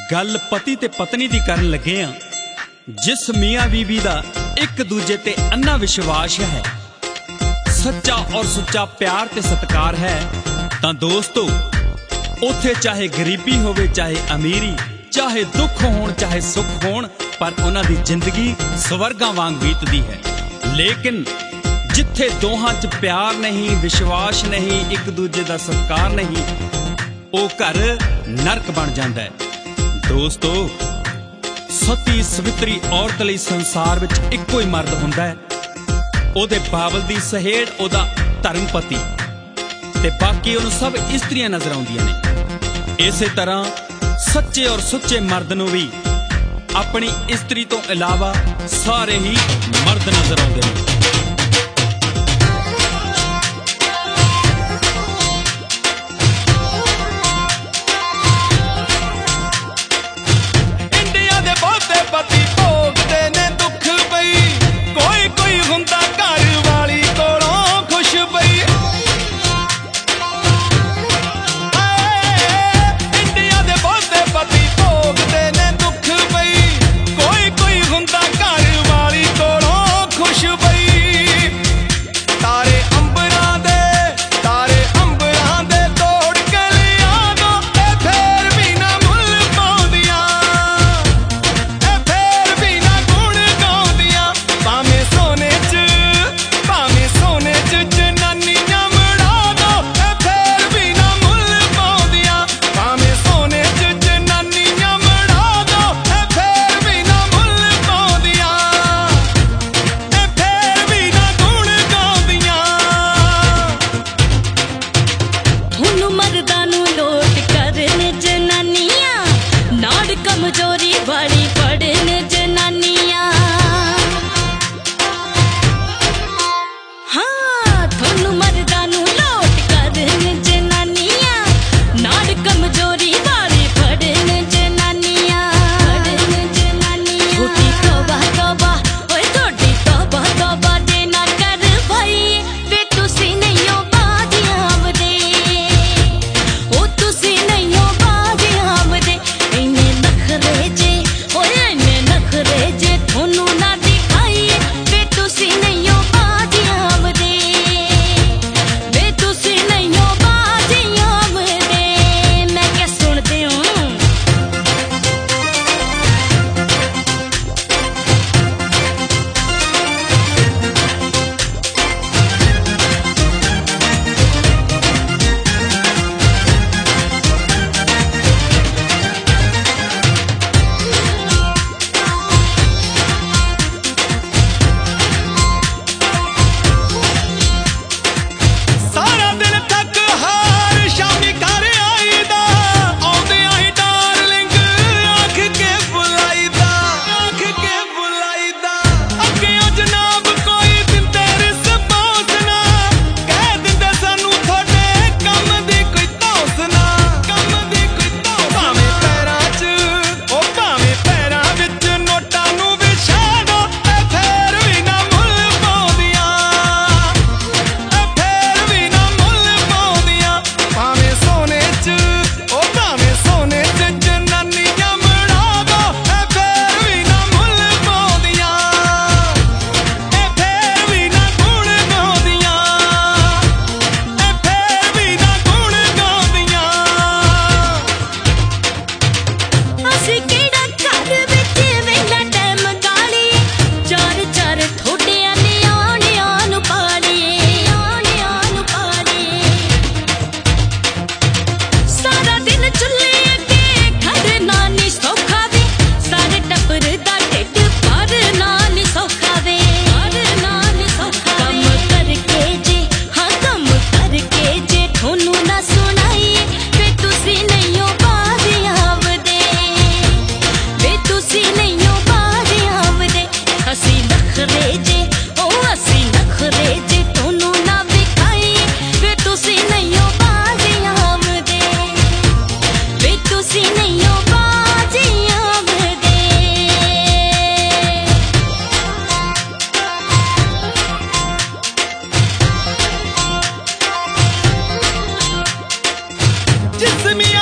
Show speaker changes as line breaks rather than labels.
गल पति ते पत्नी दी करन लगे आ। जिस मियाँ बीवी दा एक दूजे ते अन्ना विश्वास है, सच्चा और सुच्चा प्यार ते सत्कार है, तां दोस्तों उथे चाहे गरीबी होवे चाहे अमीरी, चाहे दुख होण चाहे सुख होण, पर उन्हां दी जिंदगी स्वर्गां वांग बीतदी है। लेकिन जिथे दोहां च प्यार नहीं, विश्वास नहीं, एक दूजे दा सत्कार नहीं, ओ घर नरक बन जांदा है। दोस्तों सती सवित्री औरत लई संसार विच इक्को ही मर्द हुंदा है, ओदे बाबल दी सहेड़ ओदा धर्म पति, ते बाकी उन्हें सब इस्त्रियां नजर आउंदियां ने। इसे तरह सच्चे और सुच्चे मर्द नूं भी अपनी इस्त्री तो इलावा सारे ही मर्द नजर आउंदे ने।
जिस